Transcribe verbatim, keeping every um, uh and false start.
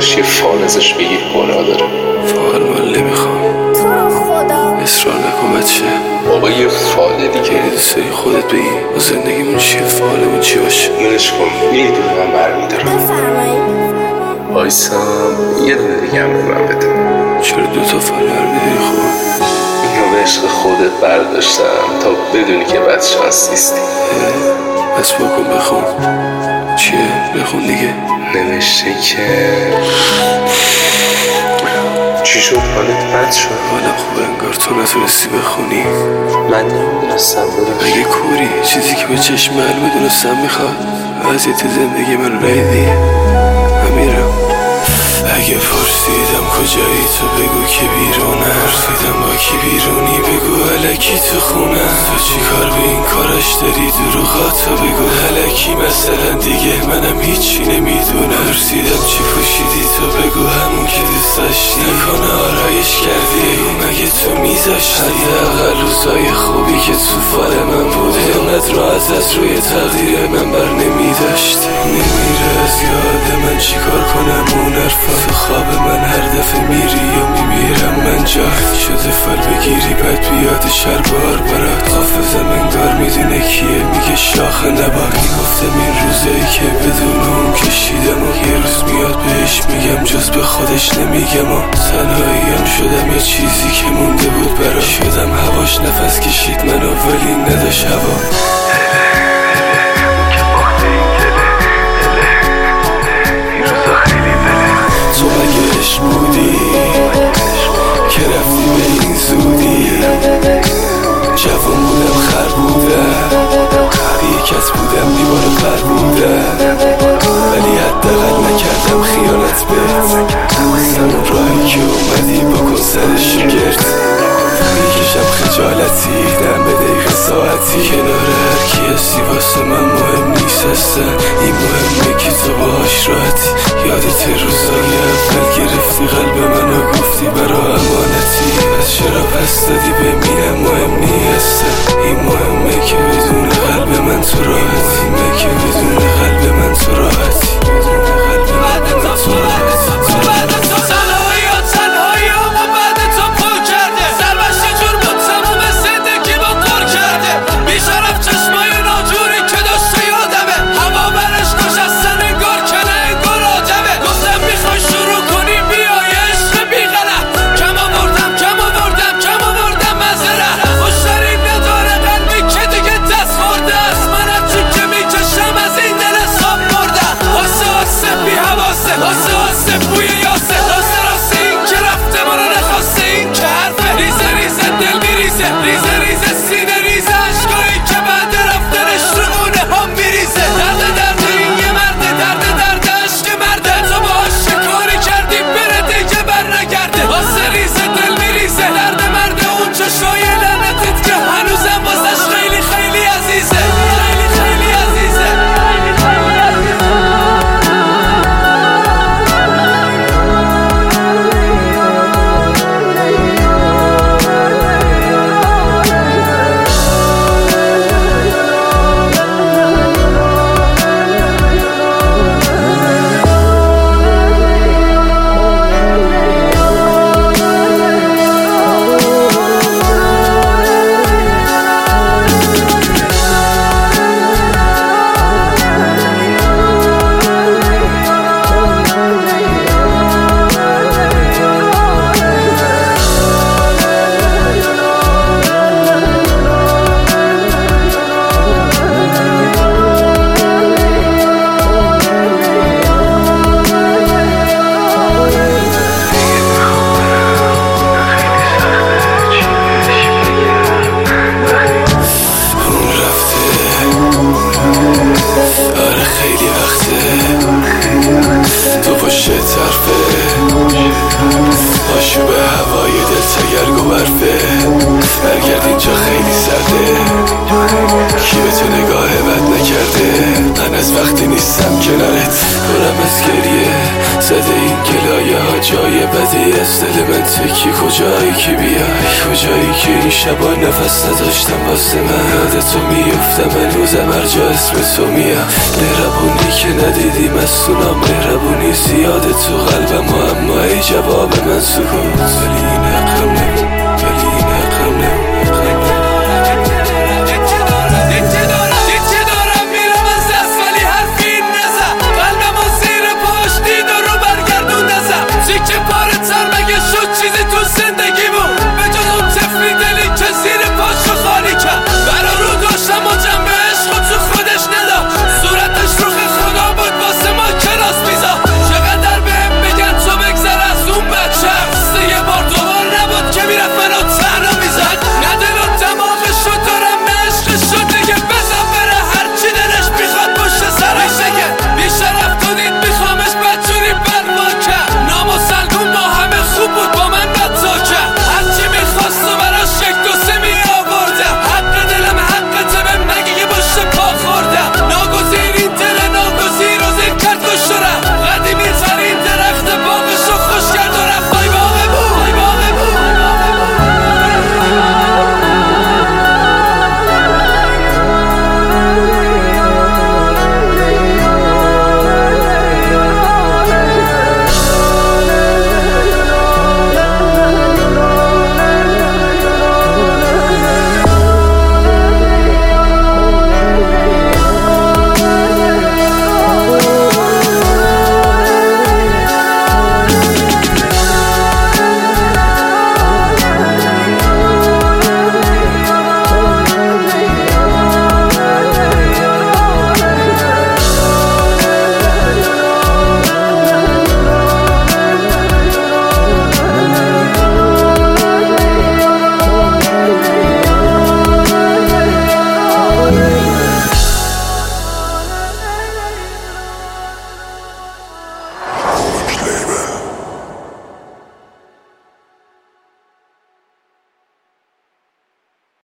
داداش یه فال ازش بگیر گناه داره. فال من نمیخوام، اصرار نکن بچه. بابا یه فال دیگه یه دوست داری خودت بگی و زندگیمون چیه، فالمون چی باشه. منش کن میدونی من برمیدارم. بایستم یه دونه دیگه هم به من بده. چرا دوتا فال برمیداری؟ خب اینو به عشق خودت برداشتم تا بدونی که بدشانس نیستی. پس بکن بخون. چیه؟ بخون دیگه. نوشته که چی شد؟ حالت بد شد؟ حالم خوبه انگار. تو نتونستی بخونی؟ من نمیدونستم داداش. اگه کوری چیزی که به چشم معلومه دونستم میخواد. وضعیت زندگی من ریدی امیرم. اگه پرسیدم کجایی تو بگو که بیرونه. پرسیدم با کی بیرونی بگو الکی تو خونه. تو چی کار به این کارش داری دروغاتو بگو الکی. مثلا دیگه منم هیچی نمیدونم. پرسیدم چی پوشیدی تو بگو همون که دوست داشتی. نکنه آرایش کردی مگه تو میذاشتی. حداقل روزای خوبی که تو فال من بوده اونت راحت از روی تقدیر من بر نمیداشتی. نمیره از یاد من چیکار کنم اون حرفا. تو خواب من هر دفعه میری و میمیرم من جات شده فال بگیری بعد بیاد شر بار برات. حافظم انگار میدونه کیه میگه شاخ نبار. میگفتم این روزایی که بدون اون کشیدم و یه روز میاد بهش میگم جز به خودش نمیگم و تنهاییم شدم یه چیزی که مونده بود برا. شدم هواش نفس کشید منو ولی نداشت هوا. تو مگه عشق بودی که رفتی به این زودی. جوان بودم خر بودم بیکس بودم دیوار پر بودم ولی حداقل نکردم خیانت بهت. همون راهی که اومدی بکن سرش گرد. میکشم خجالتی دم به دقیقه ساعتی. کنار هرکی هستی واسه من مهم نیست هستن. این مهمه که تو باهاش راحتی. یادت روزای اول گرفتی قلب منو گفتی برا امانتی. پس چرا پس دادی بمیرم مهم نیست. این مهمه که بدون قلب من تو راحتی. مگه که بدون قلب من تو راحتی. بدون قلب من تو راحتی. آشوب هوای دل تگرگ و برفه. برگرد اینجا خیلی سرده. کی به تو نگاه بد نکرده؟ من از وقتی نیستم کنارت. دورم از گریه زده این گلایه های جای بدی از دل من تکی کجایی که بیای، کجایی که این شبا نفس نداشتم واسه من. یاد تو میفتم هنوزم هر جا اسم تو میاد. مهربونی که ندیدی مستونم، مهربونی زیاده تو قلبم، اما ای جواب من سکوت. ولی این حقم نبود.